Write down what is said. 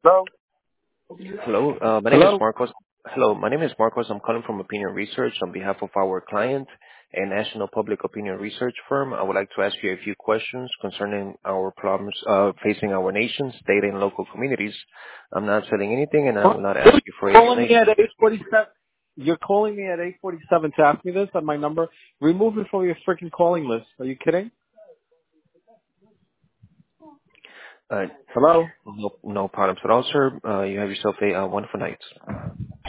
Hello? Hello, my name is Hello? Marcos. Hello, my name is Marcos. I'm calling from Opinion Research on behalf of our client, a national public opinion research firm. I would like to ask you a few questions concerning our problems facing our nation, state, and local communities. I'm not selling anything, and I will not ask you for You're calling me information. at 8:47. You're calling me at 8:47 to ask me this on my number. Remove me from your freaking calling list. Are you kidding? Uh, Hello? no problems at all, sir. You have yourself a wonderful night.